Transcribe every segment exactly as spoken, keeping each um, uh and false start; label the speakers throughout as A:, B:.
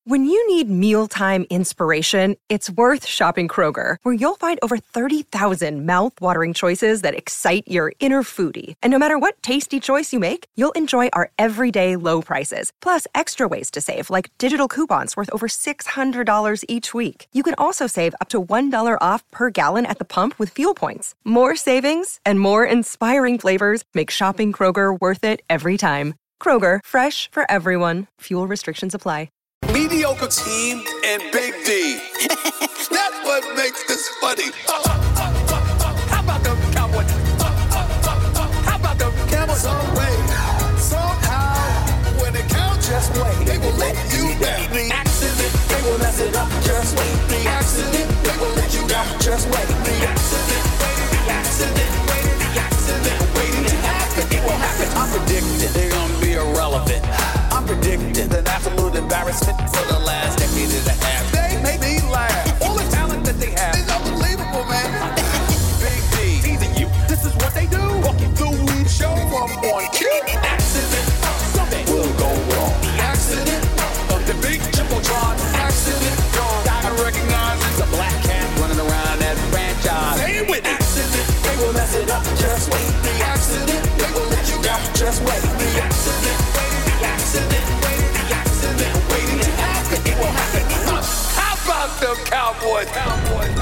A: When you need mealtime inspiration, it's worth shopping Kroger, where you'll find over thirty thousand mouth-watering choices that excite your inner foodie. And no matter what tasty choice you make, you'll enjoy our everyday low prices, plus extra ways to save, like digital coupons worth over six hundred dollars each week. You can also save up to one dollar off per gallon at the pump with fuel points. More savings and more inspiring flavors make shopping Kroger worth it every time. Kroger, fresh for everyone. Fuel restrictions apply.
B: Mediocre team and Big D. That's what makes this funny. Uh, uh, uh, how about them Cowboys? Uh, uh, uh, how about them Cowboys? Some way, somehow, when it counts, just wait. They will let you down. The accident, they will mess it up. Just wait. The accident, they will let you down. Just wait. The accident, the accident, the accident, waiting to happen. It will happen. I'm predicting they're gonna be irrelevant. I'm predicting an absolute embarrassment for the last decade and a half. They make me laugh. All the talent that they have is unbelievable, man. Big D, teasing you. This is what they do. Walking through each show from on cue. Accident, something will go wrong. The accident of the big Jumbotron. Accident, gotta recognize it's a black cat running around that franchise. Say it with accident, they will mess it up. Just wait. The accident, they will let you down. Just wait. The accident. How about them Cowboys? Cowboys.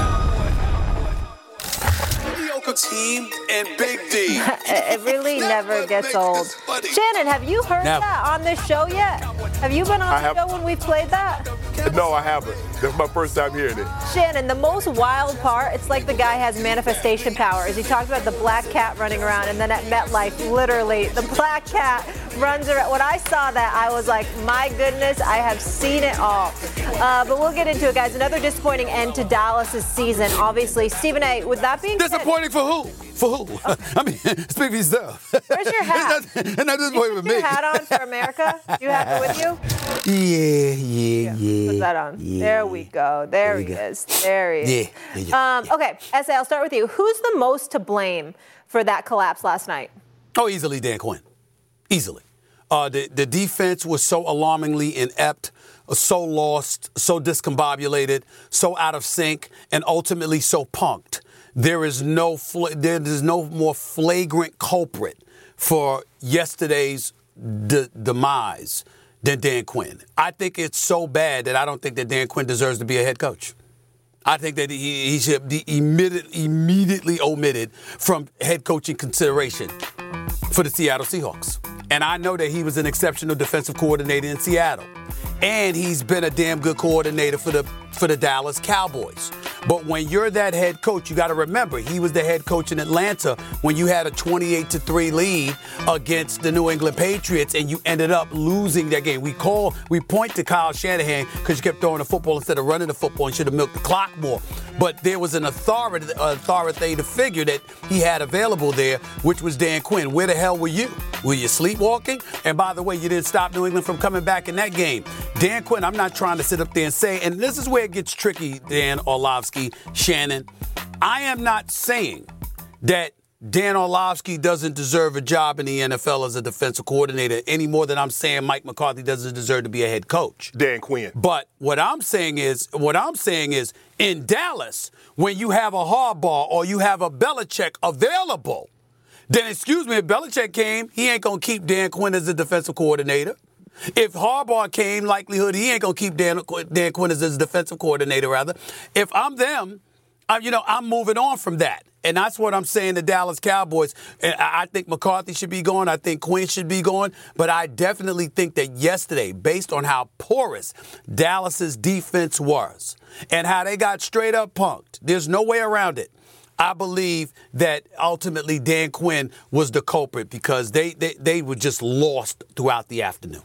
B: Mediocre team and Big D.
C: It really never gets old. Shannon, have you heard
D: Never.
C: that on this show yet? Have you been on
E: I
C: the
E: have-
C: show when we played that?
E: No, I haven't. That's my first time hearing it.
C: Shannon, the most wild part, it's like the guy has manifestation powers. He talked about the black cat running around, and then at MetLife, literally, the black cat runs around. When I saw that, I was like, my goodness, I have seen it all. Uh, but we'll get into it, guys. Another disappointing end to Dallas' season, obviously. Stephen A., with that being said...
D: Disappointing for who? For who? I mean, speak for yourself.
C: Where's your hat?
D: It's not, it's not disappointing with
C: Put your
D: me.
C: hat on for America? Do you have it with you?
D: Yeah, yeah, yeah.
C: Put that on.
D: Yeah,
C: there we go. There,
D: there
C: he
D: go.
C: is. There he is.
D: Yeah, yeah, yeah,
C: um, okay, S A, I'll start with you. Who's the most to blame for that collapse last night?
D: Oh, easily Dan Quinn. Easily. Uh, the, the defense was so alarmingly inept, so lost, so discombobulated, so out of sync, and ultimately so punked. There is no fl- there is no more flagrant culprit for yesterday's de- demise than Dan Quinn. I think it's so bad that I don't think that Dan Quinn deserves to be a head coach. I think that he, he should be immediate, immediately omitted from head coaching consideration for the Seattle Seahawks. And I know that he was an exceptional defensive coordinator in Seattle. And he's been a damn good coordinator for the for the Dallas Cowboys. But when you're that head coach, you got to remember, he was the head coach in Atlanta when you had a twenty-eight to three lead against the New England Patriots and you ended up losing that game. We call, we point to Kyle Shanahan because you kept throwing the football instead of running the football and should have milked the clock more. But there was an authority, authoritative figure that he had available there, which was Dan Quinn. Where the hell were you? Were you sleepwalking? And by the way, you didn't stop New England from coming back in that game. Dan Quinn, I'm not trying to sit up there and say, and this is where it gets tricky, Dan Orlovsky, Shannon. I am not saying that Dan Orlovsky doesn't deserve a job in the N F L as a defensive coordinator any more than I'm saying Mike McCarthy doesn't deserve to be a head coach.
E: Dan Quinn.
D: But what I'm saying is, what I'm saying is, in Dallas, when you have a Harbaugh or you have a Belichick available, then excuse me, if Belichick came, he ain't gonna keep Dan Quinn as a defensive coordinator. If Harbaugh came, likelihood he ain't gonna keep Dan, Dan Quinn as his defensive coordinator. Rather, if I'm them, I'm, you know, I'm moving on from that. And that's what I'm saying to Dallas Cowboys. And I think McCarthy should be gone. I think Quinn should be gone. But I definitely think that yesterday, based on how porous Dallas's defense was and how they got straight up punked, there's no way around it. I believe that ultimately Dan Quinn was the culprit because they, they, they were just lost throughout the afternoon.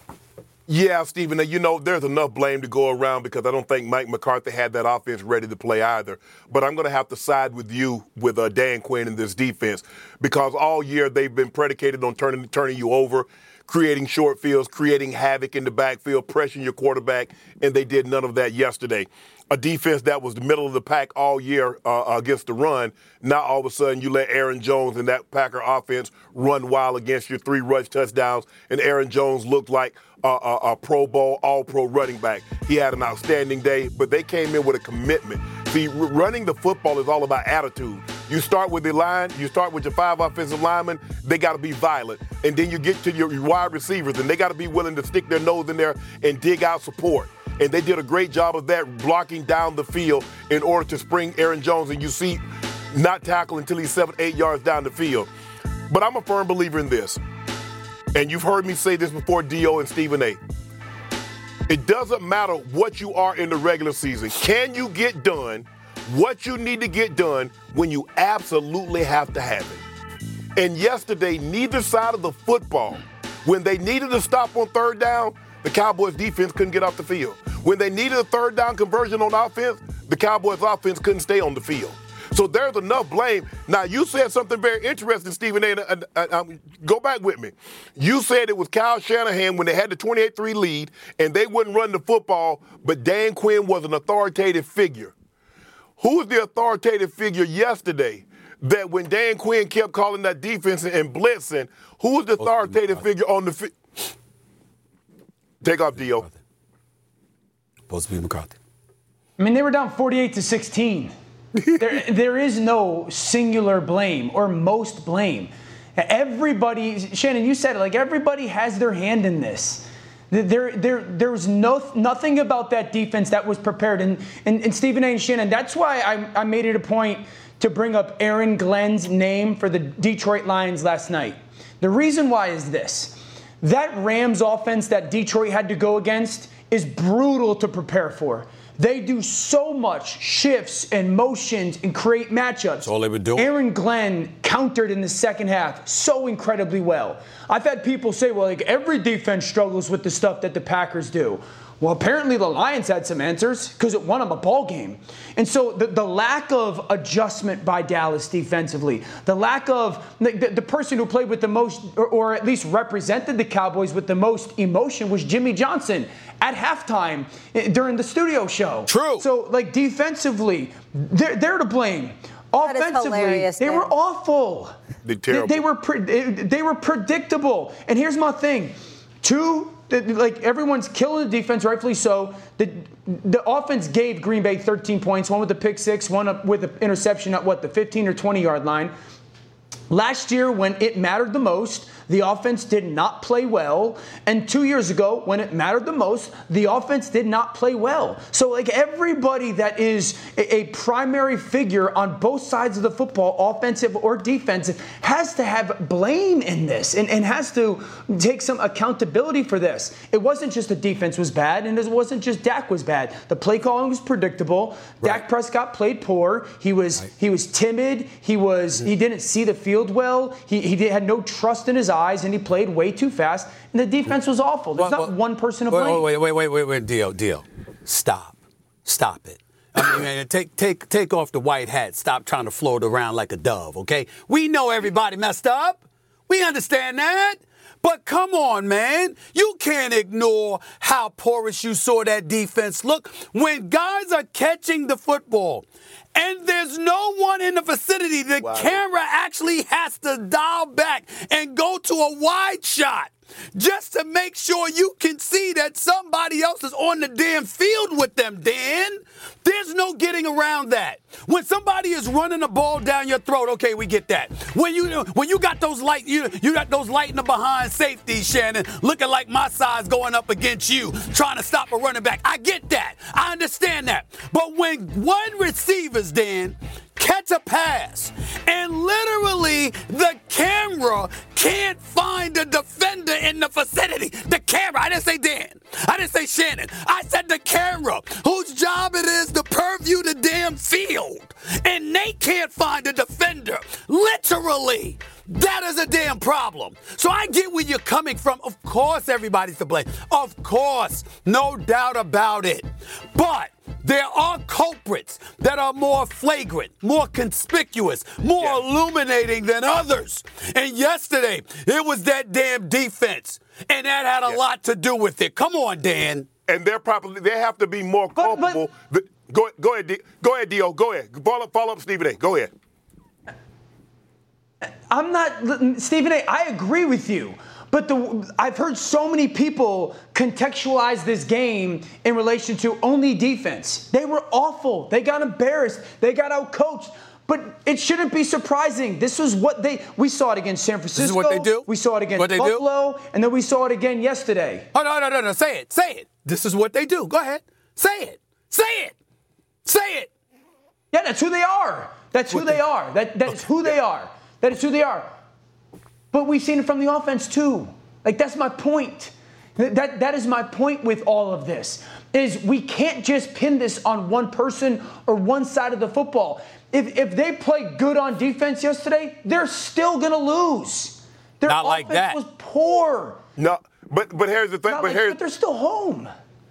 E: Yeah, Stephen, you know, there's enough blame to go around because I don't think Mike McCarthy had that offense ready to play either. But I'm going to have to side with you with uh, Dan Quinn in this defense because all year they've been predicated on turning turning you over, creating short fields, creating havoc in the backfield, pressuring your quarterback, and they did none of that yesterday. A defense that was the middle of the pack all year uh, against the run, now all of a sudden you let Aaron Jones and that Packer offense run wild against your three rush touchdowns, and Aaron Jones looked like a, a, a Pro Bowl, All-Pro running back. He had an outstanding day, but they came in with a commitment. See, r- running the football is all about attitude. You start with the line, you start with your five offensive linemen, they got to be violent. And then you get to your wide receivers, and they got to be willing to stick their nose in there and dig out support. And they did a great job of that, blocking down the field in order to spring Aaron Jones. And you see, not tackle until he's seven, eight yards down the field. But I'm a firm believer in this. And you've heard me say this before, D O and Stephen A. It doesn't matter what you are in the regular season. Can you get done what you need to get done when you absolutely have to have it? And yesterday, neither side of the football, when they needed to stop on third down, the Cowboys defense couldn't get off the field. When they needed a third down conversion on offense, the Cowboys offense couldn't stay on the field. So there's enough blame. Now, you said something very interesting, Stephen A. Uh, uh, um, go back with me. You said it was Kyle Shanahan when they had the twenty-eight three lead and they wouldn't run the football, but Dan Quinn was an authoritative figure. Who was the authoritative figure yesterday that when Dan Quinn kept calling that defense and blitzing, who was the authoritative figure on the field? Take off, D O.
D: Supposed to be McCarthy.
F: I mean, they were down forty-eight to sixteen. there, there is no singular blame or most blame. Everybody, Shannon, you said it, like everybody has their hand in this. There, there, there was no, nothing about that defense that was prepared. And, and, and Stephen A. and Shannon, that's why I, I made it a point to bring up Aaron Glenn's name for the Detroit Lions last night. The reason why is this. That Rams offense that Detroit had to go against is brutal to prepare for. They do so much shifts and motions and create matchups.
D: That's all they would do.
F: Aaron Glenn countered in the second half so incredibly well. I've had people say, well, like every defense struggles with the stuff that the Packers do. Well, apparently the Lions had some answers because it won them a ball game. And so the, the lack of adjustment by Dallas defensively, the lack of the, the, the person who played with the most, or, or at least represented the Cowboys with the most emotion was Jimmy Johnson at halftime during the studio show.
D: True.
F: So, like, defensively, they're, they're to blame. Offensively, they were awful.
E: They're terrible.
F: They, they were pre- they were predictable. And here's my thing. Two, like everyone's killing the defense, rightfully so. The the offense gave Green Bay thirteen points, one with the pick six, one with the interception at what, the fifteen or twenty yard line. Last year, when it mattered the most, the offense did not play well. And two years ago, when it mattered the most, the offense did not play well. So, like, everybody that is a, a primary figure on both sides of the football, offensive or defensive, has to have blame in this and, and has to take some accountability for this. It wasn't just the defense was bad, and it wasn't just Dak was bad. The play calling was predictable. Right. Dak Prescott played poor. He was right. he was timid. He was mm-hmm. he didn't see the field well. He he did, had no trust in his eyes, and he played way too fast. And the defense was awful. There's well, not well, one person to blame.
D: Wait, wait, wait, wait, wait, Dio, Dio, stop, stop it. I mean, take take take off the white hat. Stop trying to float around like a dove. Okay, we know everybody messed up. We understand that. But come on, man. You can't ignore how porous you saw that defense look when guys are catching the football and there's no one in the vicinity. The wow. camera actually has to dial back and go to a wide shot just to make sure you can see that somebody else is on the damn field with them, Dan. There's no getting around that. When somebody is running the ball down your throat, okay, we get that. When you when you got those light you you got those light in the behind safeties, Shannon, looking like my size going up against you, trying to stop a running back. I get that. I understand that. But when one receiver's, Dan, catch a pass, and literally the camera can't find a defender in the vicinity. The camera, I didn't say Dan. I didn't say Shannon. I said the camera, whose job it is to purview the damn field. And they can't find a defender. Literally. That is a damn problem. So I get where you're coming from. Of course everybody's to blame. Of course. No doubt about it. But there are culprits that are more flagrant, more conspicuous, more yeah. illuminating than others. And yesterday, it was that damn defense. And that had a yeah. lot to do with it. Come on, Dan.
E: And they're probably, they have to be more culpable. But, but, go, go ahead, D, go ahead, Dio. Go ahead. Follow up, follow up Stephen A. Go ahead.
F: I'm not, Stephen A., I agree with you. But the, I've heard so many people contextualize this game in relation to only defense. They were awful. They got embarrassed. They got outcoached. But it shouldn't be surprising. This was what they – we saw it against San Francisco.
D: This is what they do?
F: We saw it against
D: what they
F: Buffalo.
D: Do?
F: And then we saw it again yesterday.
D: Oh, no, no, no, no. Say it. Say it. This is what they do. Go ahead. Say it. Say it. Say it.
F: Yeah, that's who they are. That's who
D: what
F: they
D: the,
F: are. That That is
D: okay.
F: who they are. That is who they are. But we've seen it from the offense too. Like, that's my point. That That is my point with all of this, is we can't just pin this on one person or one side of the football. If if they play good on defense yesterday, they're still going to lose. Their
D: Not like
F: offense
D: that.
F: was poor.
E: No, but but here's the thing.
F: Not
E: But
F: like,
E: here's
F: but they're still home.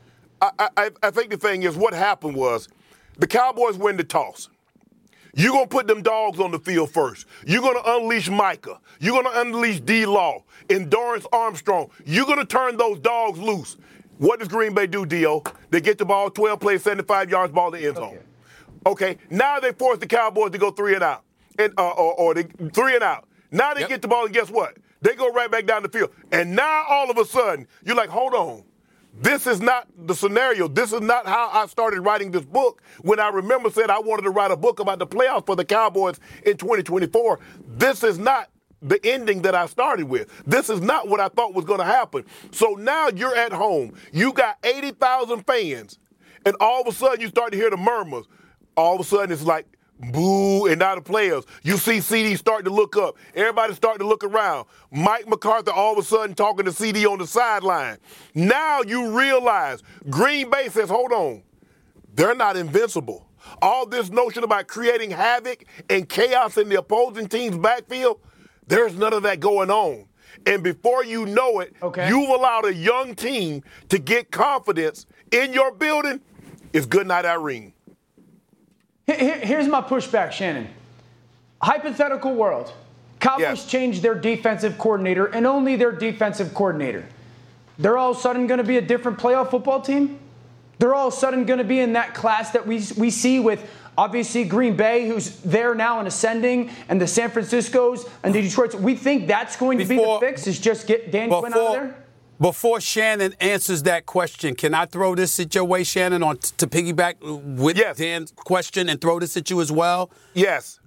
E: I, I I think the thing is what happened was the Cowboys win the toss. You're going to put them dogs on the field first. You're going to unleash Micah. You're going to unleash D-Law, Endurance Armstrong. You're going to turn those dogs loose. What does Green Bay do, D O? They get the ball, twelve plays, seventy-five yards, ball in the end zone. Okay. Okay, now they force the Cowboys to go three and out, and uh, or, or they, three and out. Now they yep. get the ball, and guess what? They go right back down the field. And now all of a sudden, you're like, hold on. This is not the scenario. This is not how I started writing this book when I remember said I wanted to write a book about the playoffs for the Cowboys in twenty twenty-four. This is not the ending that I started with. This is not what I thought was going to happen. So now you're at home. You got eighty thousand fans, and all of a sudden you start to hear the murmurs. All of a sudden it's like, boo, and now the players. You see C D starting to look up. Everybody starting to look around. Mike McCarthy all of a sudden talking to C D on the sideline. Now you realize Green Bay says, hold on, they're not invincible. All this notion about creating havoc and chaos in the opposing team's backfield, there's none of that going on. And before you know it, okay. you've allowed a young team to get confidence in your building. It's good night, Irene.
F: Here's my pushback, Shannon. Hypothetical world. Cowboys
E: yes.
F: change their defensive coordinator and only their defensive coordinator. They're all of a sudden going to be a different playoff football team? They're all of a sudden going to be in that class that we we see with obviously Green Bay, who's there now and ascending, and the San Franciscos and the Detroits. We think that's going to
D: before,
F: be the fix, is just get Dan
D: before,
F: Quinn out of there?
D: Before Shannon answers that question, can I throw this at your way, Shannon, on t- to piggyback with
E: yes.
D: Dan's question and throw this at you as well?
E: Yes.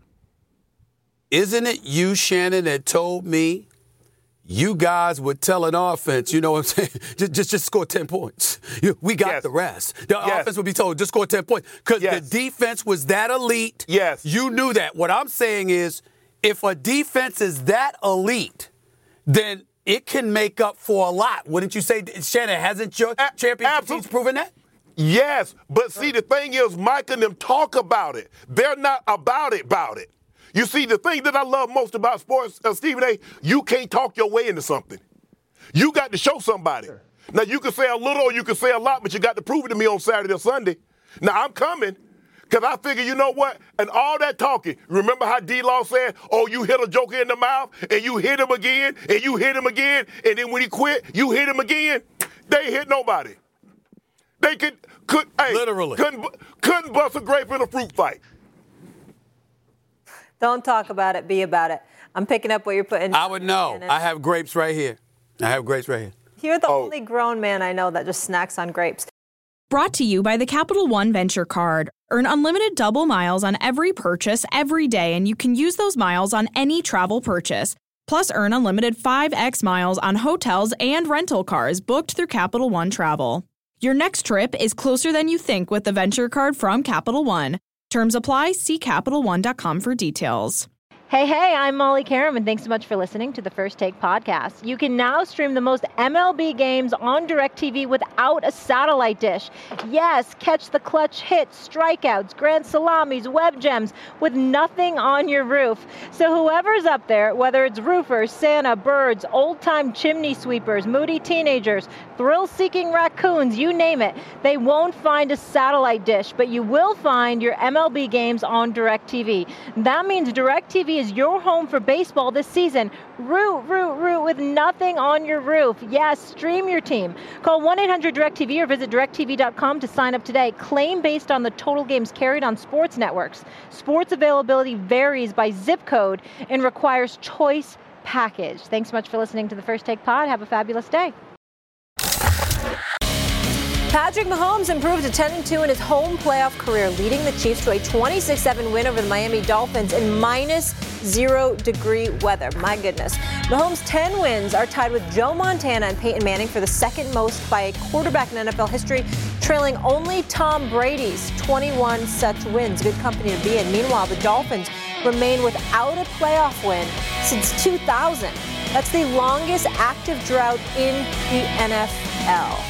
D: Isn't it you, Shannon, that told me you guys would tell an offense, you know what I'm saying, just just, just score ten points. We got
E: yes.
D: the rest. The
E: yes.
D: offense would be told, just score ten points. Because
E: yes.
D: the defense was that elite.
E: Yes.
D: You knew that. What I'm saying is, if a defense is that elite, then it can make up for a lot. Wouldn't you say, Shannon, hasn't your a- championship teams proven that?
E: Yes, but see, the thing is, Mike and them talk about it. They're not about it, about it. You see, the thing that I love most about sports, uh, Stephen A., you can't talk your way into something. You got to show somebody. Sure. Now, you can say a little or you can say a lot, but you got to prove it to me on Saturday or Sunday. Now, I'm coming. Because I figure, you know what? And all that talking, remember how D-Law said, oh, you hit a joker in the mouth, and you hit him again, and you hit him again, and then when he quit, you hit him again? They ain't hit nobody. They could, could hey,
D: Literally.
E: Couldn't, couldn't bust a grape in a fruit fight.
C: Don't talk about it, be about it. I'm picking up what you're putting.
D: I would know. Shannon. I have grapes right here. I have grapes right here.
C: You're the
E: oh.
C: only grown man I know that just snacks on grapes.
G: Brought to you by the Capital One Venture Card. Earn unlimited double miles on every purchase every day, and you can use those miles on any travel purchase. Plus, earn unlimited five x miles on hotels and rental cars booked through Capital One Travel. Your next trip is closer than you think with the Venture Card from Capital One. Terms apply. See Capital One dot com for details.
H: Hey, hey, I'm Molly Karam, and thanks so much for listening to the First Take podcast. You can now stream the most M L B games on DirecTV without a satellite dish. Yes, catch the clutch hits, strikeouts, grand salamis, web gems with nothing on your roof. So whoever's up there, whether it's roofers, Santa, birds, old-time chimney sweepers, moody teenagers, thrill-seeking raccoons, you name it, they won't find a satellite dish, but you will find your M L B games on DirecTV. That means DirecTV is your home for baseball this season. Root, root, root with nothing on your roof. Yes, stream your team. Call one eight hundred direct T V or visit direct T V dot com to sign up today. Claim based on the total games carried on sports networks. Sports availability varies by zip code and requires choice package. Thanks so much for listening to the First Take Pod. Have a fabulous day.
C: Patrick Mahomes improved to ten and two in his home playoff career, leading the Chiefs to a twenty-six seven win over the Miami Dolphins in minus zero degree weather. My goodness. Mahomes' ten wins are tied with Joe Montana and Peyton Manning for the second most by a quarterback in N F L history, trailing only Tom Brady's twenty-one such wins. Good company to be in. Meanwhile, the Dolphins remain without a playoff win since two thousand. That's the longest active drought in the N F L.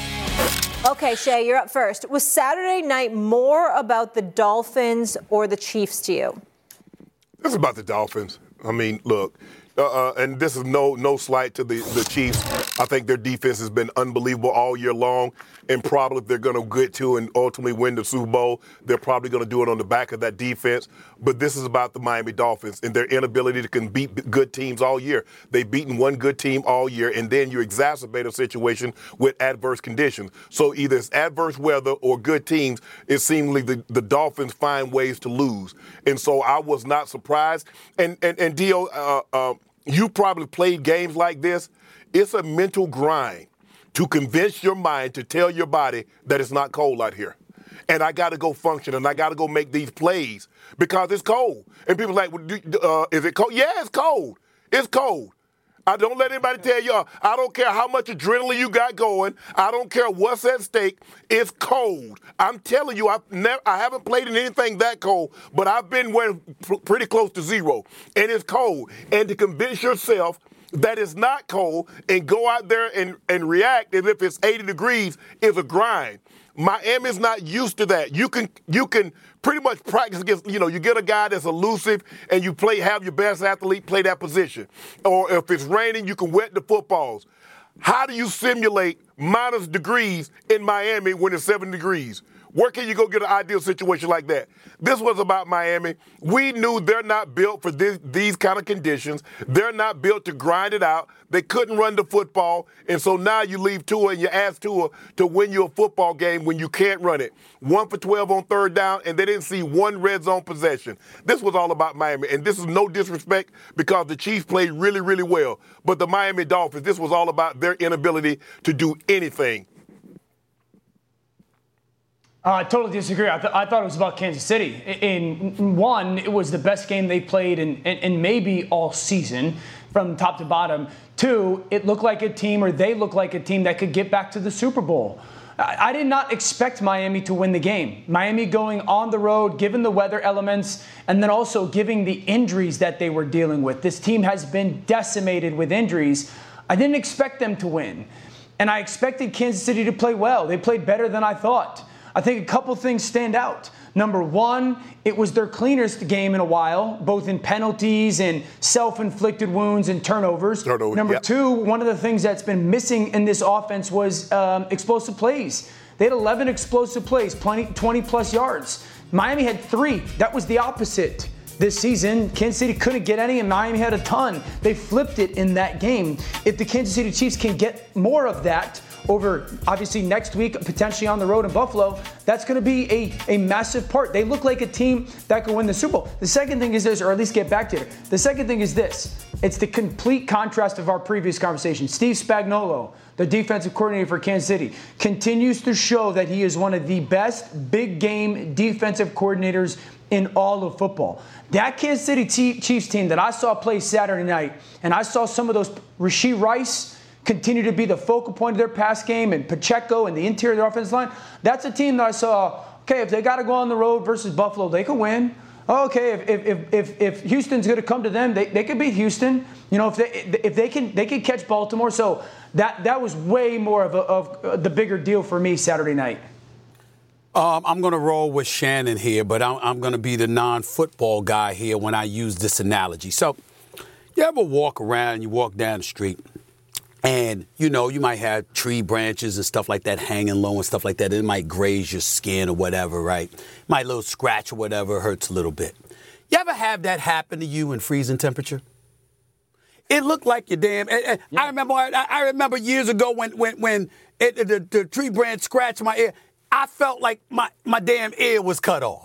C: Okay, Shay, you're up first. Was Saturday night more about the Dolphins or the Chiefs to you?
E: It's about the Dolphins. I mean, look, uh, uh, and this is no no slight to the, the Chiefs. I think their defense has been unbelievable all year long, and probably if they're going to get to and ultimately win the Super Bowl, they're probably going to do it on the back of that defense. But this is about the Miami Dolphins and their inability to can beat good teams all year. They've beaten one good team all year, and then you exacerbate a situation with adverse conditions. So either it's adverse weather or good teams, it seemingly the, the Dolphins find ways to lose. And so I was not surprised. And, and, and Dio, uh, uh, you probably played games like this. It's a mental grind to convince your mind to tell your body that it's not cold out here. And I got to go function, and I got to go make these plays because it's cold. And people are like, uh, is it cold? Yeah, it's cold. It's cold. I don't let anybody tell you, I don't care how much adrenaline you got going. I don't care what's at stake. It's cold. I'm telling you, I've never, I haven't played in anything that cold, but I've been where pretty close to zero. And it's cold. And to convince yourself that it's not cold and go out there and, and react as if it's eighty degrees is a grind. Miami's not used to that. You can you can pretty much practice against, you know, you get a guy that's elusive and you play, have your best athlete play that position. Or if it's raining, you can wet the footballs. How do you simulate minus degrees in Miami when it's seven degrees? Where can you go get an ideal situation like that? This was about Miami. We knew they're not built for this, these kind of conditions. They're not built to grind it out. They couldn't run the football. And so now you leave Tua and you ask Tua to win you a football game when you can't run it. One for twelve on third down, and they didn't see one red zone possession. This was all about Miami. And this is no disrespect because the Chiefs played really, really well. But the Miami Dolphins, this was all about their inability to do anything.
F: Uh, I totally disagree. I, th- I thought it was about Kansas City. In, in one, it was the best game they played in, in, in maybe all season from top to bottom. Two, it looked like a team, or they looked like a team that could get back to the Super Bowl. I, I did not expect Miami to win the game. Miami going on the road, given the weather elements, and then also giving the injuries that they were dealing with. This team has been decimated with injuries. I didn't expect them to win. And I expected Kansas City to play well. They played better than I thought. I think a couple things stand out. Number one, it was their cleanest game in a while, both in penalties and self-inflicted wounds and turnovers. Turnover, Number yep. two, one of the things that's been missing in this offense was um, explosive plays. They had eleven explosive plays, twenty plus yards. Miami had three. That was the opposite this season. Kansas City couldn't get any, and Miami had a ton. They flipped it in that game. If the Kansas City Chiefs can get more of that over, obviously, next week, potentially on the road in Buffalo, that's going to be a, a massive part. They look like a team that could win the Super Bowl. The second thing is this, or at least get back to it. The second thing is this. It's the complete contrast of our previous conversation. Steve Spagnuolo, the defensive coordinator for Kansas City, continues to show that he is one of the best big game defensive coordinators in all of football. That Kansas City Chiefs team that I saw play Saturday night, and I saw some of those, Rashee Rice continue to be the focal point of their pass game, and Pacheco and the interior of their offensive line. That's a team that I saw, okay, if they got to go on the road versus Buffalo, they could win. Okay, if if if, if Houston's going to come to them, they, they could beat Houston. You know, if they if they can they can catch Baltimore. So that that was way more of a, of the bigger deal for me Saturday night.
D: Um, I'm going to roll with Shannon here, but I'm, I'm going to be the non-football guy here when I use this analogy. So you ever walk around, you walk down the street, and, you know, you might have tree branches and stuff like that hanging low and stuff like that. It might graze your skin or whatever, right? Might a little scratch or whatever, hurts a little bit. You ever have that happen to you in freezing temperature? It looked like your damn. Yeah. I remember. I, I remember years ago when when when it, the, the tree branch scratched my ear. I felt like my, my damn ear was cut off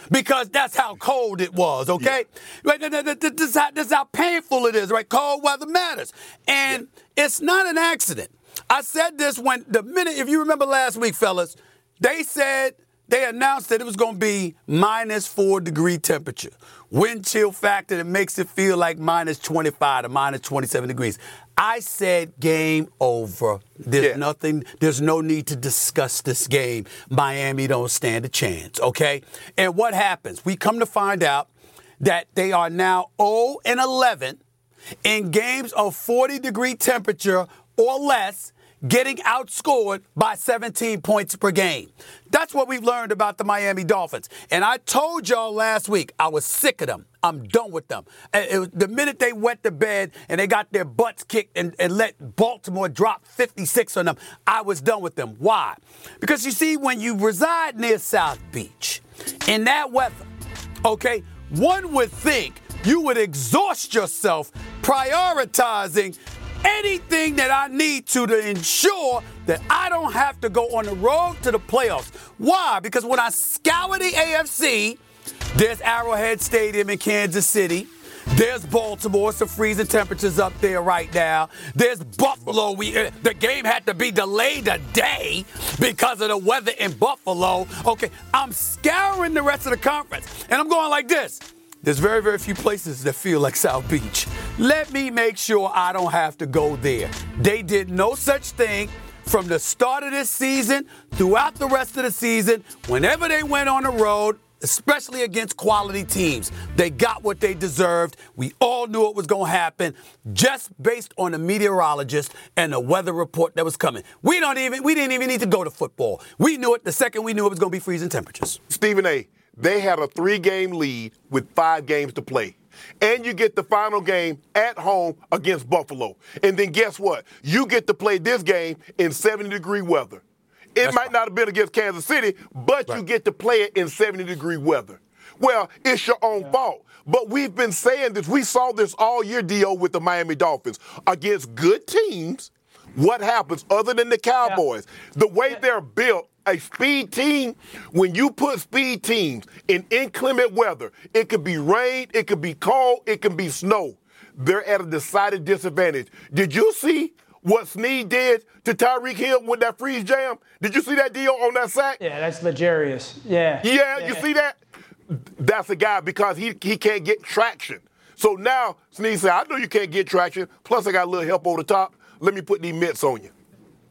D: because that's how cold it was, okay? Yeah. Right, this, is how, this is how painful it is, right? Cold weather matters. And yeah. it's not an accident. I said this when the minute, if you remember last week, fellas, they said, they announced that it was going to be minus four degree temperature. Wind chill factor that makes it feel like minus twenty-five to minus twenty-seven degrees. I said game over. There's yeah. nothing, there's no need to discuss this game. Miami don't stand a chance, okay? And what happens? We come to find out that they are now oh and eleven in games of forty degree temperature or less, getting outscored by seventeen points per game. That's what we've learned about the Miami Dolphins. And I told y'all last week, I was sick of them. I'm done with them. It was the minute they wet the bed and they got their butts kicked and, and let Baltimore drop fifty-six on them, I was done with them. Why? Because you see, when you reside near South Beach, in that weather, okay, one would think you would exhaust yourself prioritizing anything that I need to to ensure that I don't have to go on the road to the playoffs. Why? Because when I scour the A F C, there's Arrowhead Stadium in Kansas City. There's Baltimore, some freezing temperatures up there right now. There's Buffalo. We uh, the game had to be delayed a day because of the weather in Buffalo. Okay, I'm scouring the rest of the conference, and I'm going like this. There's very, very few places that feel like South Beach. Let me make sure I don't have to go there. They did no such thing from the start of this season throughout the rest of the season. Whenever they went on the road, especially against quality teams, they got what they deserved. We all knew it was going to happen just based on the meteorologist and the weather report that was coming. We don't even, we didn't even need to go to football. We knew it the second we knew it was going to be freezing temperatures.
E: Stephen A., they had a three-game lead with five games to play. And you get the final game at home against Buffalo. And then guess what? You get to play this game in seventy-degree weather. It That's might right. not have been against Kansas City, but right. you get to play it in seventy-degree weather. Well, it's your own yeah. fault. But we've been saying this. We saw this all year, D O, with the Miami Dolphins. Against good teams, what happens other than the Cowboys? Yeah. The way yeah. they're built, a speed team, when you put speed teams in inclement weather, it could be rain, it could be cold, it can be snow. They're at a decided disadvantage. Did you see what Snead did to Tyreek Hill with that freeze jam? Did you see that deal on that sack?
F: Yeah, that's legarious. Yeah.
E: Yeah,
F: yeah.
E: you see that? That's a guy because he he can't get traction. So now Snead said, I know you can't get traction, plus I got a little help over the top. Let me put these mitts on you.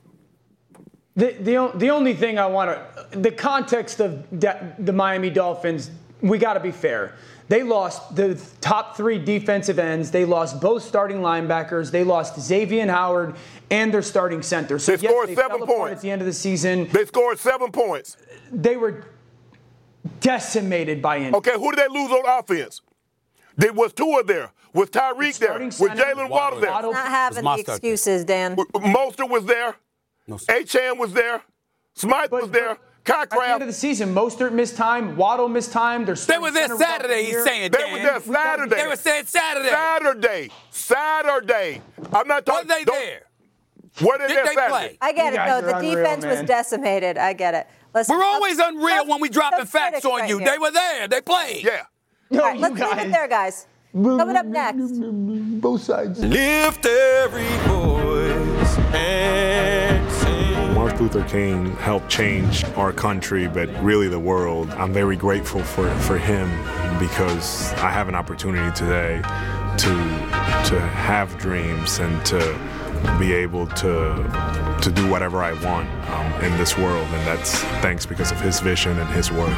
F: The, the, the only thing I want to, the context of the Miami Dolphins, we got to be fair. They lost the top three defensive ends. They lost both starting linebackers. They lost Xavier Howard and their starting center. So
E: they yes, scored
F: they
E: seven
F: fell
E: points
F: at the end of the season.
E: They scored seven points.
F: They were decimated by injury.
E: Okay, who did they lose on offense? There was Tua there. Was Tyreek there? Was Jalen Waddle there?
C: Not having the excuses, Dan.
E: Mostert was there. No, Achane was there. Smythe but, was there. Kai Kraft.
F: At the end of the season, Mostert missed time. Waddle missed time.
D: They were there Saturday, he's saying,
E: They were there Saturday.
D: They were saying Saturday.
E: Saturday. Saturday. I'm not talking.
D: Were they there?
E: Were they
D: Did
E: there
D: they
E: Saturday?
D: play?
C: I get
F: you
C: it, though. The
F: unreal,
C: defense
F: man.
C: was decimated. I get it. Let's,
D: We're always
C: let's,
D: unreal
C: let's,
D: when we dropping facts on
C: right
D: you.
C: here.
D: They were there. They played.
E: Yeah.
F: No,
C: All right, let's
F: guys.
C: leave it there, guys. Coming up next.
F: Both sides.
B: Lift every voice and sing.
I: Martin Luther King helped change our country, but really the world. I'm very grateful for, for him because I have an opportunity today to to have dreams and to be able to to do whatever I want um, in this world, and that's thanks because of his vision and his work.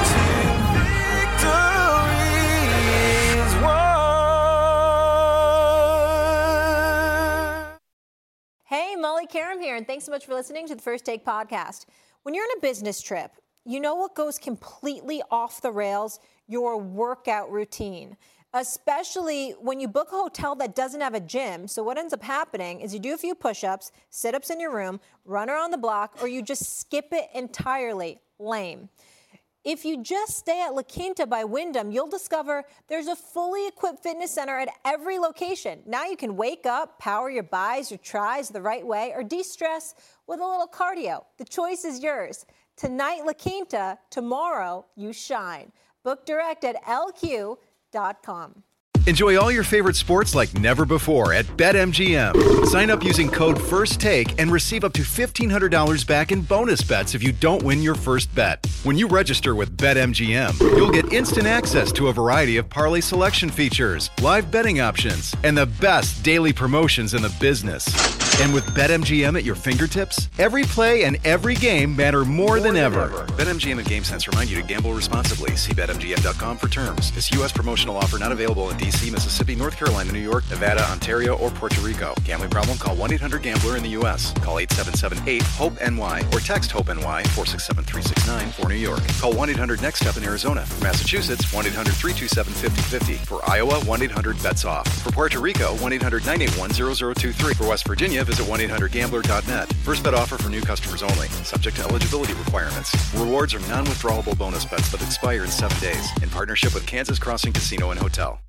H: Hey, Molly Karam here, and thanks so much for listening to the First Take podcast. When you're on a business trip, you know what goes completely off the rails? Your workout routine, especially when you book a hotel that doesn't have a gym. So what ends up happening is you do a few push-ups, sit-ups in your room, run around the block, or you just skip it entirely. Lame. If you just stay at La Quinta by Wyndham, you'll discover there's a fully equipped fitness center at every location. Now you can wake up, power your buys, your tries the right way, or de-stress with a little cardio. The choice is yours. Tonight, La Quinta. Tomorrow, you shine.
C: Book direct at L Q dot com.
J: Enjoy all your favorite sports like never before at BetMGM. Sign up using code FIRSTTAKE and receive up to fifteen hundred dollars back in bonus bets if you don't win your first bet. When you register with BetMGM, you'll get instant access to a variety of parlay selection features, live betting options, and the best daily promotions in the business. And with BetMGM at your fingertips, every play and every game matter more, more than, than ever. ever. BetMGM and GameSense remind you to gamble responsibly. See Bet M G M dot com for terms. This U S promotional offer not available in D C, Mississippi, North Carolina, New York, Nevada, Ontario, or Puerto Rico. Gambling problem? Call one eight hundred gambler in the U S. Call eight seven seven eight hope N Y or text HOPE-NY four six seven three six nine for New York. Call one eight hundred next step in Arizona. For Massachusetts, one eight hundred three two seven five zero five zero. For Iowa, one eight hundred bets off. For Puerto Rico, one eight hundred nine eight one zero zero two three. For West Virginia, visit one eight hundred gambler dot net. First bet offer for new customers only. Subject to eligibility requirements. Rewards are non-withdrawable bonus bets that expire in seven days. In partnership with Kansas Crossing Casino and Hotel.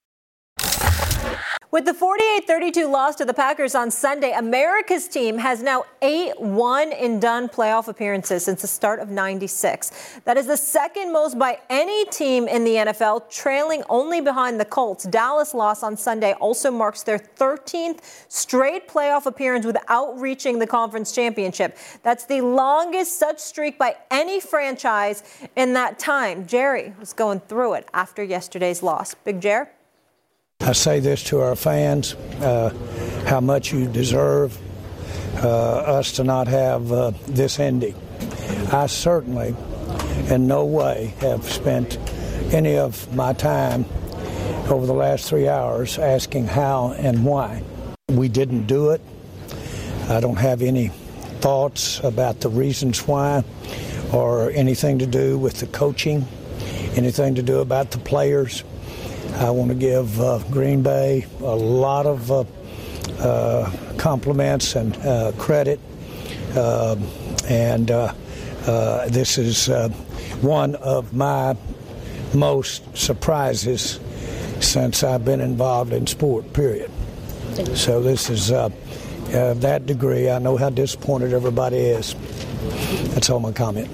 C: With the forty-eight thirty-two loss to the Packers on Sunday, America's team has now eight one-and-done playoff appearances since the start of ninety-six. That is the second most by any team in the N F L, trailing only behind the Colts. Dallas' loss on Sunday also marks their thirteenth straight playoff appearance without reaching the conference championship. That's the longest such streak by any franchise in that time. Jerry was going through it after yesterday's loss. Big Jer?
K: I say this to our fans, uh, how much you deserve uh, us to not have uh, this ending. I certainly in no way have spent any of my time over the last three hours asking how and why. We didn't do it. I don't have any thoughts about the reasons why or anything to do with the coaching, anything to do about the players. I want to give uh, Green Bay a lot of uh, uh, compliments and uh, credit. Uh, and uh, uh, this is uh, one of my most surprises since I've been involved in sport, period. So this is uh, uh, that degree. I know how disappointed everybody is. That's all my comment.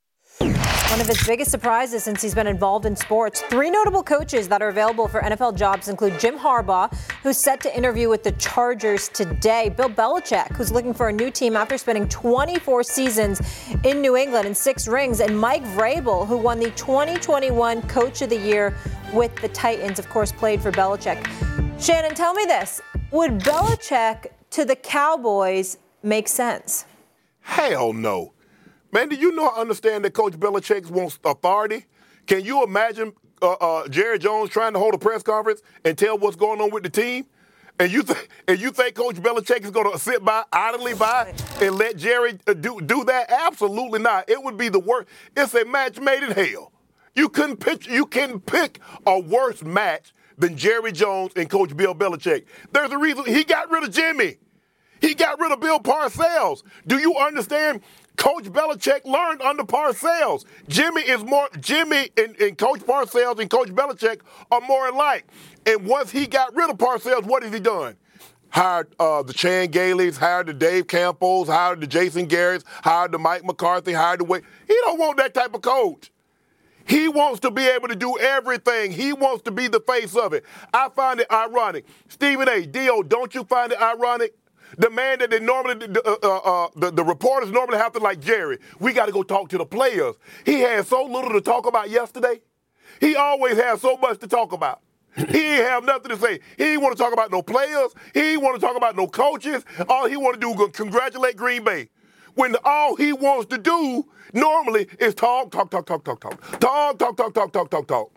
C: One of his biggest surprises since he's been involved in sports. Three notable coaches that are available for N F L jobs include Jim Harbaugh, who's set to interview with the Chargers today, Bill Belichick, who's looking for a new team after spending twenty-four seasons in New England and six rings, and Mike Vrabel, who won the twenty twenty-one Coach of the Year with the Titans, of course, played for Belichick. Shannon, tell me this. Would Belichick to the Cowboys make sense?
E: Hell no. Man, do you know I understand that Coach Belichick wants authority? Can you imagine uh, uh, Jerry Jones trying to hold a press conference and tell what's going on with the team? And you, th- and you think Coach Belichick is going to sit by, idly by, and let Jerry do, do that? Absolutely not. It would be the worst. It's a match made in hell. You couldn't pick, you can pick a worse match than Jerry Jones and Coach Bill Belichick. There's a reason he got rid of Jimmy. He got rid of Bill Parcells. Do you understand? Coach Belichick learned under Parcells. Jimmy is more, Jimmy and, and Coach Parcells and Coach Belichick are more alike. And once he got rid of Parcells, what has he done? Hired uh, the Chan Galeys, hired the Dave Campbells, hired the Jason Garretts, hired the Mike McCarthy, hired the Wade. He don't want that type of coach. He wants to be able to do everything. He wants to be the face of it. I find it ironic. Stephen A., Dio, don't you find it ironic? The man that they normally, uh, uh, uh, the, the reporters normally have to, like Jerry, we got to go talk to the players. He had so little to talk about yesterday. He always has so much to talk about. He ain't have nothing to say. He ain't want to talk about no players. He ain't want to talk about no coaches. All he want to do is congratulate Green Bay. When all he wants to do normally is talk, talk, talk, talk, talk, talk, talk, talk, talk, talk, talk, talk, talk.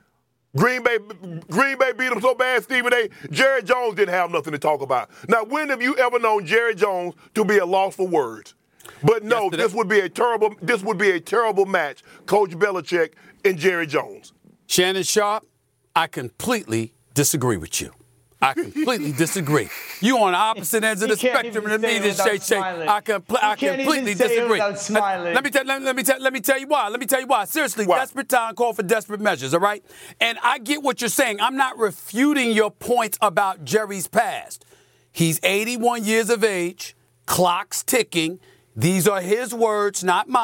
E: Green Bay, Green Bay beat him so bad, Stephen A. Jerry Jones didn't have nothing to talk about. Now, when have you ever known Jerry Jones to be a loss for words? But no, Yesterday. this would be a terrible. This would be a terrible match, Coach Belichick and Jerry Jones.
D: Shannon Sharpe, I completely disagree with you. I completely disagree. You on the opposite ends of the spectrum to me, this Shay Shay. I, compl- I completely disagree. Let, let me tell. Let, let me tell. Let me tell you why. Let me tell you why. Seriously, why? Desperate time call for desperate measures. All right. And I get what you're saying. I'm not refuting your point about Jerry's past. He's eighty-one years of age. Clock's ticking. These are his words, not mine.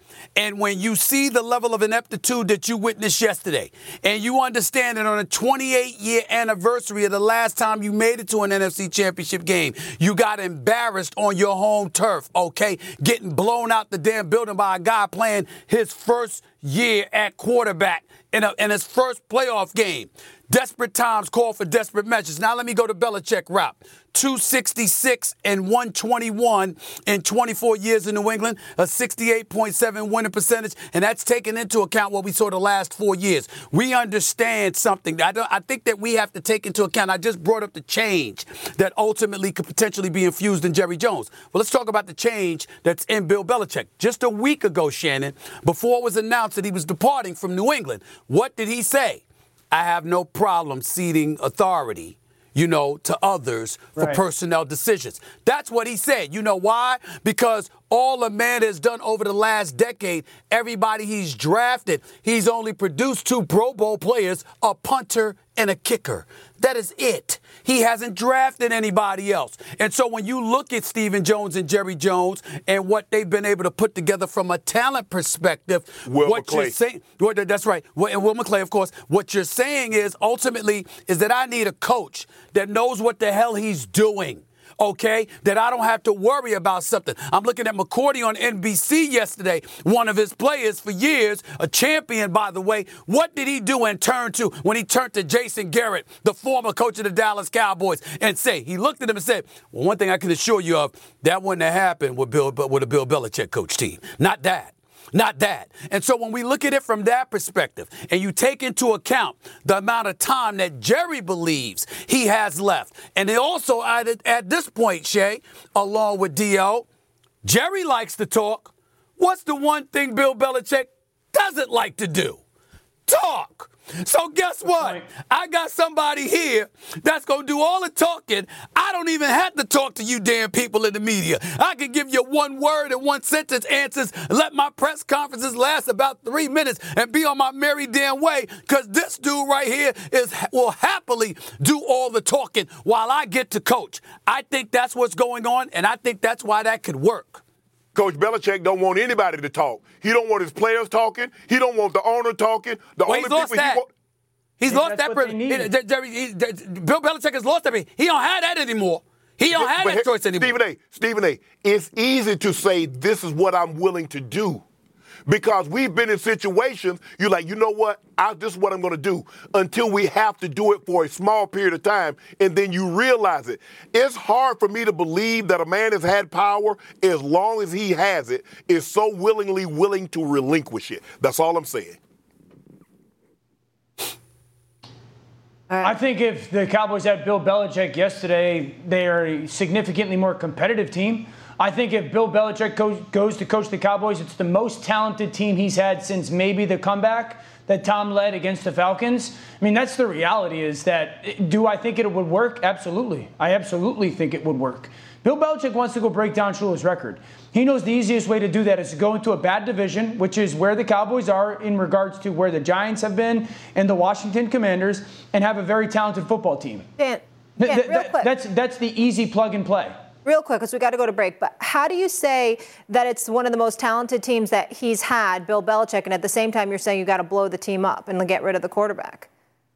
D: And when you see the level of ineptitude that you witnessed yesterday, and you understand that on a twenty-eight year anniversary of the last time you made it to an N F C Championship game, you got embarrassed on your home turf, okay? Getting blown out the damn building by a guy playing his first year at quarterback in, a, in his first playoff game. Desperate times call for desperate measures. Now let me go to Belichick route. two sixty-six and one twenty-one in twenty-four years in New England, a sixty-eight point seven winning percentage, and that's taking into account what we saw the last four years. We understand something. I, don't, I think that we have to take into account. I just brought up the change that ultimately could potentially be infused in Jerry Jones. Well, let's talk about the change that's in Bill Belichick. Just a week ago, Shannon, before it was announced that he was departing from New England, what did he say? I have no problem ceding authority, you know, to others for
F: Right.
D: personnel decisions. That's what he said. You know why? Because all the man has done over the last decade, everybody he's drafted, he's only produced two Pro Bowl players, a punter and a kicker. That is it. He hasn't drafted anybody else. And so when you look at Stephen Jones and Jerry Jones and what they've been able to put together from a talent perspective,
E: Will
D: what
E: McClay.
D: you're saying, what- that's right, Will- and Will McClay, of course, what you're saying is ultimately is that I need a coach that knows what the hell he's doing. Okay, that I don't have to worry about something. I'm looking at McCourty on N B C yesterday, one of his players for years, a champion, by the way. What did he do and turn to when he turned to Jason Garrett, the former coach of the Dallas Cowboys, and say, he looked at him and said, well, one thing I can assure you of, that wouldn't have happened with, Bill, with a Bill Belichick coach team. Not that. Not that. And so when we look at it from that perspective and you take into account the amount of time that Jerry believes he has left, and they also added at this point, Shay, along with D O, Jerry likes to talk. What's the one thing Bill Belichick doesn't like to do? Talk. So guess what? I got somebody here that's going to do all the talking. I don't even have to talk to you damn people in the media. I can give you one word and one sentence answers, let my press conferences last about three minutes and be on my merry damn way, because this dude right here is will happily do all the talking while I get to coach. I think that's what's going on, and I think that's why that could work.
E: Coach Belichick don't want anybody to talk. He don't want his players talking. He don't want the owner talking. The
D: Well,
E: only
D: he's lost
E: people
D: that.
E: he want.
D: He's
F: Maybe
D: lost
F: that's
D: that
F: what they
D: privilege.
F: need.
D: Jerry, he- Bill Belichick has lost that. He don't have that anymore. He don't have
E: But
D: that
E: here-
D: choice anymore.
E: Stephen A. Stephen A. It's easy to say this is what I'm willing to do. Because we've been in situations, you're like, you know what? I, this is what I'm going to do until we have to do it for a small period of time, and then you realize it. It's hard for me to believe that a man has had power as long as he has it, is so willingly willing to relinquish it. That's all I'm saying.
F: I think if the Cowboys had Bill Belichick yesterday, they are a significantly more competitive team. I think if Bill Belichick goes, goes to coach the Cowboys, it's the most talented team he's had since maybe the comeback that Tom led against the Falcons. I mean, that's the reality is that, do I think it would work? Absolutely. I absolutely think it would work. Bill Belichick wants to go break down Shula's record. He knows the easiest way to do that is to go into a bad division, which is where the Cowboys are in regards to where the Giants have been and the Washington Commanders, and have a very talented football team.
C: Dan,
F: Th-
C: Dan,
F: th-
C: real
F: th-
C: quick.
F: That's, that's the easy plug and play.
C: Real quick, because we got to go to break, but how do you say that it's one of the most talented teams that he's had, Bill Belichick, and at the same time you're saying you got to blow the team up and get rid of the quarterback?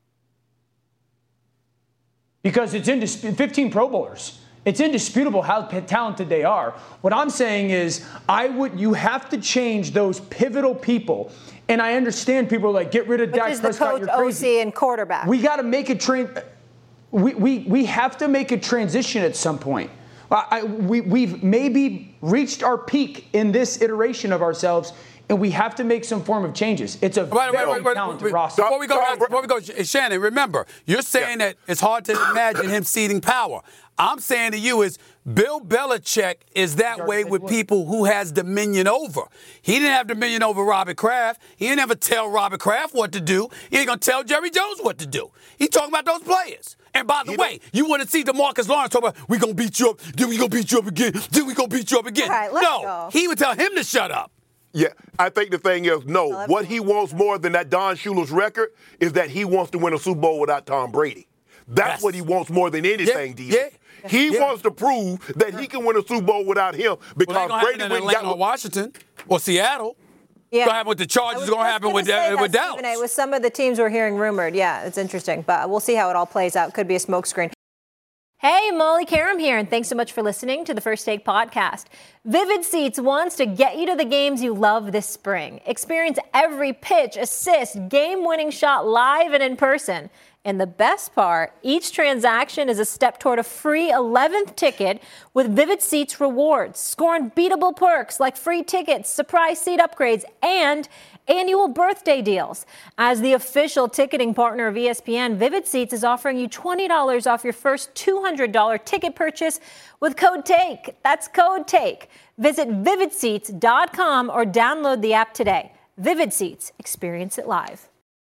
F: Because it's indis- fifteen Pro Bowlers. It's indisputable how p- talented they are. What I'm saying is, I would. You have to change those pivotal people. And I understand people are like, get rid of
C: Which
F: Dak
C: is the
F: Prescott.
C: coach,
F: You're
C: O
F: crazy.
C: C, and quarterback.
F: We got to make a train. We, we we have to make a transition at some point. I, I, we we've maybe reached our peak in this iteration of ourselves, and we have to make some form of changes. It's a
D: Wait,
F: very
D: wait, wait, wait,
F: talented
D: wait.
F: roster.
D: Before we go, before we go, Shannon, remember, you're saying that it's hard to imagine him ceding power. I'm saying to you is Bill Belichick is that way with people who has dominion over. He didn't have dominion over Robert Kraft. He didn't ever tell Robert Kraft what to do. He ain't going to tell Jerry Jones what to do. He's talking about those players. And by the way, you want to see DeMarcus Lawrence talk about, we going to beat you up, then we going to beat you up again, then we going to beat you up again.
C: All right, let's
D: no,
C: go.
D: he would tell him to shut up.
E: Yeah, I think the thing is, no, what he wants more than that Don Shula's record is that he wants to win a Super Bowl without Tom Brady. That's
D: Yes.
E: what he wants more than anything,
D: Yeah,
E: D J.
D: yeah,
E: He
D: yeah.
E: wants to prove that he can win a Super Bowl without him because
D: Well, they ain't gonna
E: Brady
D: happen in
E: went and
D: Atlanta or
E: got
D: Washington or Seattle.
C: Yeah.
D: It's going to happen with the Chargers. It's going to happen with,
C: that,
D: with Dallas.
C: A, with some of the teams we're hearing rumored. Yeah, it's interesting. But we'll see how it all plays out. Could be a smokescreen. Hey, Molly Karam here, and thanks so much for listening to the First Take podcast. Vivid Seats wants to get you to the games you love this spring. Experience every pitch, assist, game-winning shot live and in person. And the best part, each transaction is a step toward a free eleventh ticket with Vivid Seats rewards. Score unbeatable perks like free tickets, surprise seat upgrades, and annual birthday deals. As the official ticketing partner of E S P N, Vivid Seats is offering you twenty dollars off your first two hundred dollars ticket purchase with code TAKE. That's code TAKE. Visit vivid seats dot com or download the app today. Vivid Seats. Experience it live.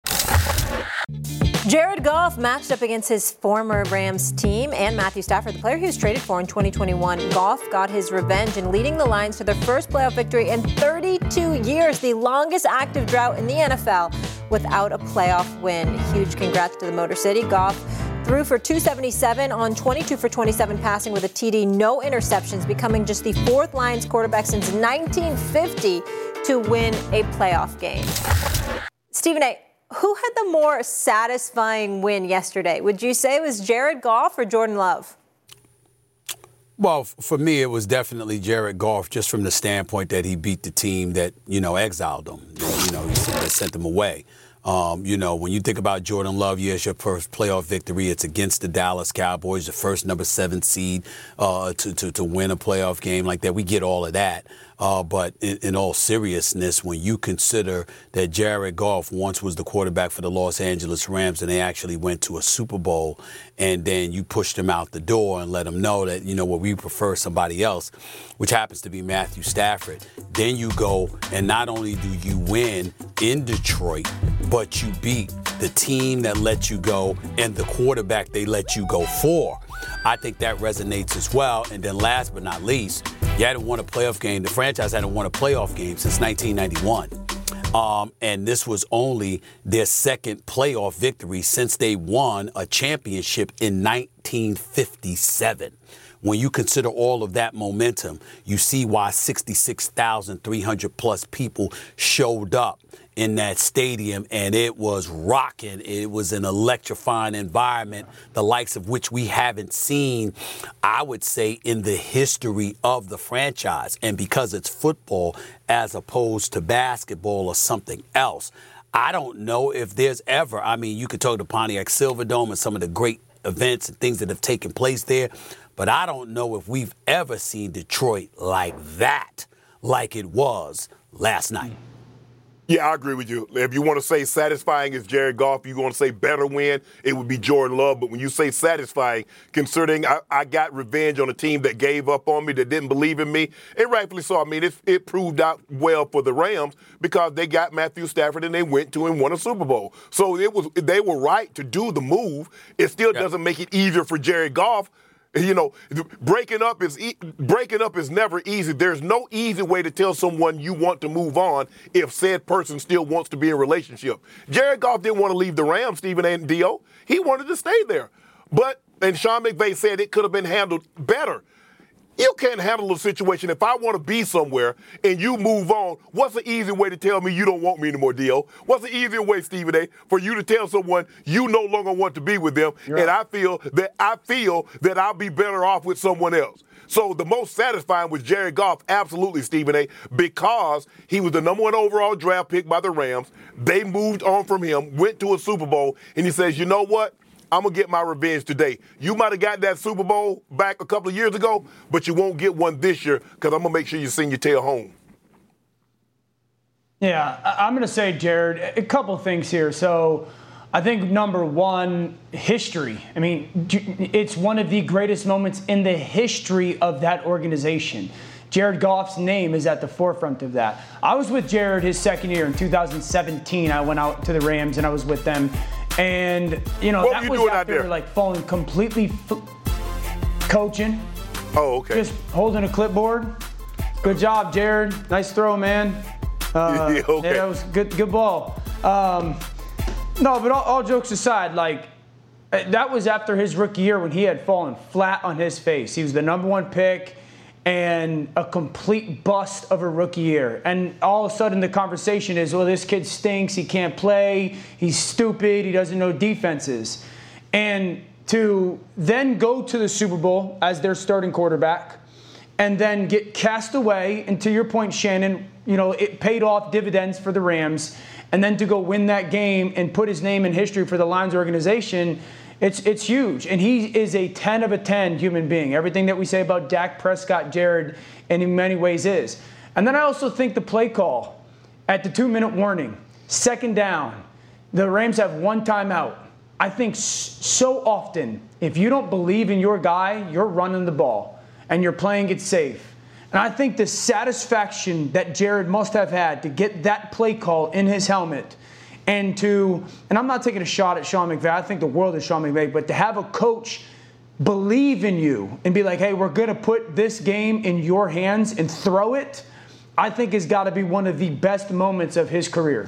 C: Jared Goff matched up against his former Rams team and Matthew Stafford, the player he was traded for in twenty twenty-one. Goff got his revenge in leading the Lions to their first playoff victory in thirty-two years, the longest active drought in the N F L without a playoff win. Huge congrats to the Motor City. Goff threw for two seventy-seven on twenty-two for twenty-seven passing with a T D, no interceptions, becoming just the fourth Lions quarterback since nineteen fifty to win a playoff game. Stephen A., who had the more satisfying win yesterday? Would you say it was Jared Goff or Jordan Love?
D: Well, for me, it was definitely Jared Goff, just from the standpoint that he beat the team that, you know, exiled him. You know, he sent them away. Um, you know, when you think about Jordan Love, yes, your first playoff victory, it's against the Dallas Cowboys, the first number seven seed uh, to, to, to win a playoff game like that. We get all of that. Uh, but in, in all seriousness, when you consider that Jared Goff once was the quarterback for the Los Angeles Rams and they actually went to a Super Bowl, and then you pushed him out the door and let him know that, you know, what, we prefer somebody else, which happens to be Matthew Stafford. Then you go and not only do you win in Detroit, but you beat the team that let you go and the quarterback they let you go for. I think that resonates as well. And then last but not least, you hadn't won a playoff game. The franchise hadn't won a playoff game since nineteen ninety-one. Um, and this was only their second playoff victory since they won a championship in nineteen fifty-seven. When you consider all of that momentum, you see why sixty-six thousand three hundred plus people showed up in that stadium, and it was rocking. It was an electrifying environment, the likes of which we haven't seen, I would say, in the history of the franchise. And because it's football as opposed to basketball or something else, I don't know if there's ever, I mean, you could talk to Pontiac Silverdome and some of the great events and things that have taken place there, but I don't know if we've ever seen Detroit like that, like it was last night.
E: Yeah, I agree with you. If you want to say satisfying is Jared Goff, you want to say better win, it would be Jordan Love. But when you say satisfying, considering I, I got revenge on a team that gave up on me, that didn't believe in me, and rightfully so. I mean, it, it proved out well for the Rams because they got Matthew Stafford and they went to and won a Super Bowl. So it was they were right to do the move. It still yeah. doesn't make it easier for Jared Goff. You know, breaking up is e- breaking up is never easy. There's no easy way to tell someone you want to move on if said person still wants to be in a relationship. Jared Goff didn't want to leave the Rams, Stephen and Dio. He wanted to stay there. But, and Sean McVay said it could have been handled better. You can't handle a situation. If I want to be somewhere and you move on, what's the easy way to tell me you don't want me anymore, Dio? What's the easier way, Stephen A., for you to tell someone you no longer want to be with them? You're and right. I feel that I feel that I'll be better off with someone else. So the most satisfying was Jared Goff, absolutely, Stephen A., because he was the number one overall draft pick by the Rams. They moved on from him, went to a Super Bowl, and he says, you know what? I'm going to get my revenge today. You might have got that Super Bowl back a couple of years ago, but you won't get one this year because I'm going to make sure you send your tail home.
F: Yeah, I'm going to say, Jared, a couple things here. So I think, number one, history. I mean, it's one of the greatest moments in the history of that organization. Jared Goff's name is at the forefront of that. I was with Jared his second year in two thousand seventeen. I went out to the Rams and I was with them. And, you know,
E: what
F: that
E: were you
F: was
E: doing
F: after,
E: out there?
F: like, falling completely f- coaching.
E: Oh, okay.
F: Just holding a clipboard. Good job, Jared. Nice throw, man. Uh,
E: yeah, okay.
F: Yeah, that was good good ball. Um, no, but all, all jokes aside, like, that was after his rookie year when he had fallen flat on his face. He was the number one pick, and a complete bust of a rookie year. And all of a sudden the conversation is, well, this kid stinks, he can't play, he's stupid, he doesn't know defenses. And to then go to the Super Bowl as their starting quarterback and then get cast away, and to your point, Shannon, you know, it paid off dividends for the Rams, and then to go win that game and put his name in history for the Lions organization, It's it's huge, and he is a ten of a ten human being. Everything that we say about Dak Prescott, Jared, and in many ways is. And then I also think the play call at the two-minute warning, second down, the Rams have one timeout. I think so often, if you don't believe in your guy, you're running the ball, and you're playing it safe. And I think the satisfaction that Jared must have had to get that play call in his helmet, and to, and I'm not taking a shot at Sean McVay, I think the world is Sean McVay, but to have a coach believe in you and be like, hey, we're going to put this game in your hands and throw it, I think has got to be one of the best moments of his career.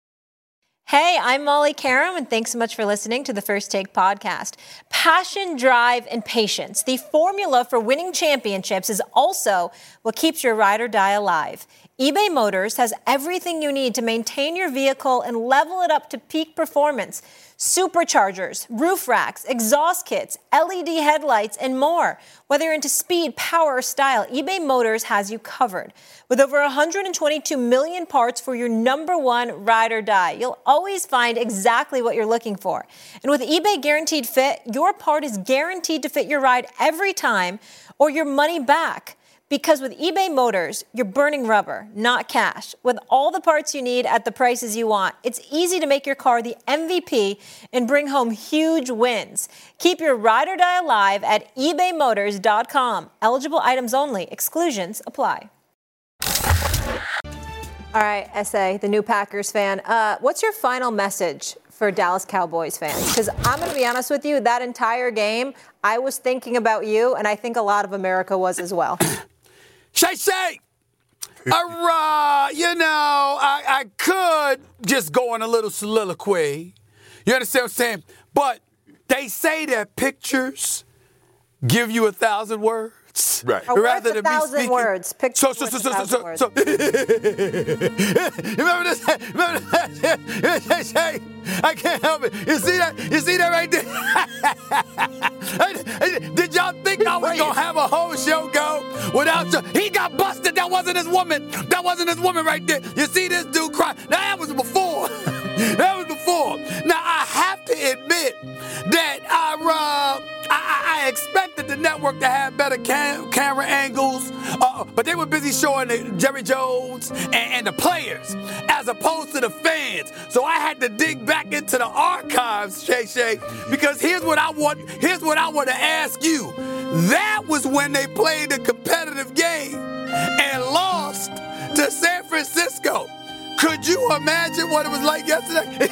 H: Hey, I'm Molly Karam, and thanks so much for listening to the First Take podcast. Passion, drive, and patience. The formula for winning championships is also what keeps your ride or die alive. eBay Motors has everything you need to maintain your vehicle and level it up to peak performance. Superchargers, roof racks, exhaust kits, L E D headlights, and more. Whether you're into speed, power, or style, eBay Motors has you covered. With over one hundred twenty-two million parts for your number one ride or die, you'll always find exactly what you're looking for. And with eBay Guaranteed Fit, your part is guaranteed to fit your ride every time or your money back. Because with eBay Motors, you're burning rubber, not cash. With all the parts you need at the prices you want, it's easy to make your car the M V P and bring home huge wins. Keep your ride or die alive at ebay motors dot com. Eligible items only. Exclusions apply. All right, S A, the new Packers fan. Uh, what's your final message for Dallas Cowboys fans? Because I'm going to be honest with you, that entire game, I was thinking about you, and I think a lot of America was as well.
D: Shay Shay! uh, you know, I, I could just go on a little soliloquy. You understand what I'm saying? But they say that pictures give you a thousand words.
E: Right.
H: Or rather than a thousand be words. Pictures
D: so, so, so, so, so, so, so. Remember this? Remember that? Shay Shay, I can't help it. You see that? You see that right there? Did y'all think I was going to have a whole show go without you? He got busted. That wasn't his woman. That wasn't his woman right there. You see this dude cry? Now, that was before. That was before. Now, I have to admit that I, uh, I, I expected the network to have better cam- camera angles, uh, but they were busy showing the Jerry Jones and, and the players as opposed to the fans. So I had to dig back into the archives, Shay Shay, because here's what I want. Here's what I want to ask you. That was when they played a competitive game and lost to San Francisco. Could you imagine what it was like yesterday?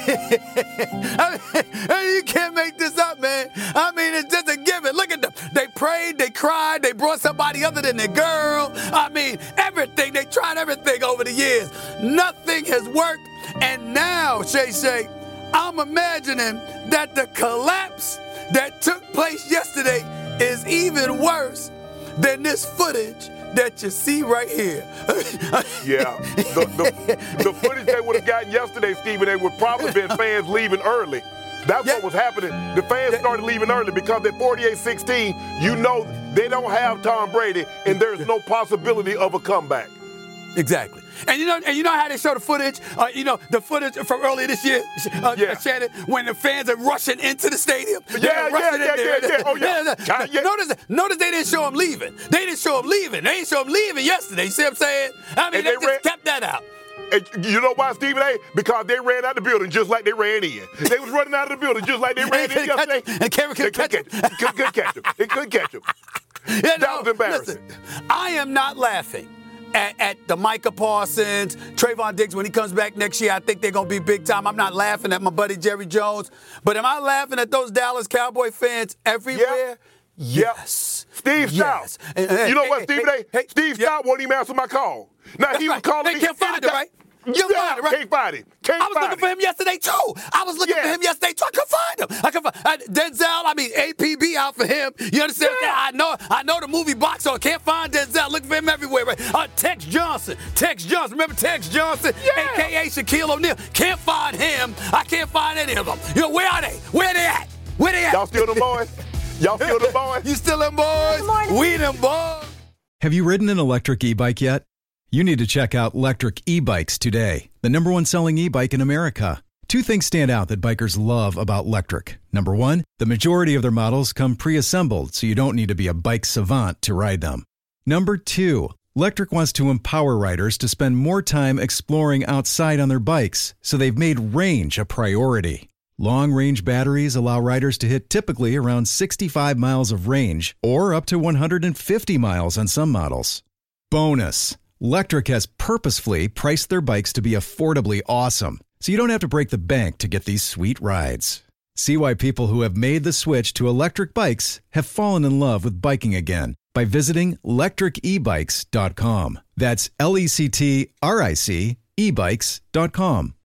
D: I mean, you can't make this up, man. I mean, it's just a given. Look at them. They prayed, they cried, they brought somebody other than their girl. I mean, everything. They tried everything over the years. Nothing has worked. And now, Shay Shay, I'm imagining that the collapse that took place yesterday is even worse than this footage that you see right here.
E: Yeah. The, the, the footage they would have gotten yesterday, Stephen, they would probably been fans leaving early. That's yeah. what was happening. The fans started leaving early because at forty-eight sixteen, you know they don't have Tom Brady, and there's no possibility of a comeback.
D: Exactly. And you know, and you know how they show the footage? Uh, you know, the footage from earlier this year, uh, yeah. Shannon, when the fans are rushing into the stadium.
E: Yeah, yeah, yeah, yeah, yeah, yeah. Oh, yeah.
D: yeah, yeah.
E: yeah.
D: Notice, notice they didn't show them leaving. They didn't show them leaving. They didn't show them leaving yesterday. You see what I'm saying? I mean, and they, they just ran, kept that out.
E: And you know why, Stephen A? Because they ran out of the building just like they ran in. They was running out of the building just like they ran in yesterday.
D: And Cameron couldn't catch him.
E: Couldn't catch him. They couldn't catch him.
D: Yeah,
E: that
D: no,
E: was embarrassing.
D: Listen, I am not laughing At, at the Micah Parsons, Trayvon Diggs, when he comes back next year, I think they're going to be big time. I'm not laughing at my buddy Jerry Jones, but am I laughing at those Dallas Cowboy fans everywhere?
E: Yep.
D: Yes.
E: Yep. Steve
D: yes.
E: Stout. You know hey, what, hey, Stephen hey, A? Hey, Steve yep. Stout won't even answer my call. Now,
D: That's
E: he was
D: right.
E: calling
D: they
E: me.
D: They can't find it, right? You
E: yeah,
D: find it, right?
E: Can't find him. Can't
D: I was
E: find
D: looking for him yesterday too. I was looking
E: Yeah.
D: for him yesterday too. I couldn't find him. I couldn't find uh, Denzel. I mean, A P B out for him. You understand?
E: Yeah.
D: I know. I know the movie box, so I can't find Denzel. Looking for him everywhere. Right? Uh, Tex Johnson. Tex Johnson. Remember Tex Johnson?
E: Yeah.
D: A K A Shaquille O'Neal. Can't find him. I can't find any of them. You know, where are they? Where they at? Where they at?
E: Y'all still the boys? Y'all still the boys?
D: You still them boys?
H: Good morning.
D: We them boys.
J: Have you ridden an electric e-bike yet? You need to check out Lectric E-Bikes today, the number one selling e-bike in America. Two things stand out that bikers love about Lectric. Number one, the majority of their models come pre-assembled, so you don't need to be a bike savant to ride them. Number two, Lectric wants to empower riders to spend more time exploring outside on their bikes, so they've made range a priority. Long-range batteries allow riders to hit typically around sixty-five miles of range, or up to one hundred fifty miles on some models. Bonus! Lectric has purposefully priced their bikes to be affordably awesome, so you don't have to break the bank to get these sweet rides. See why people who have made the switch to electric bikes have fallen in love with biking again by visiting lectric e bikes dot com. That's L E C T R I C e bikes dot com.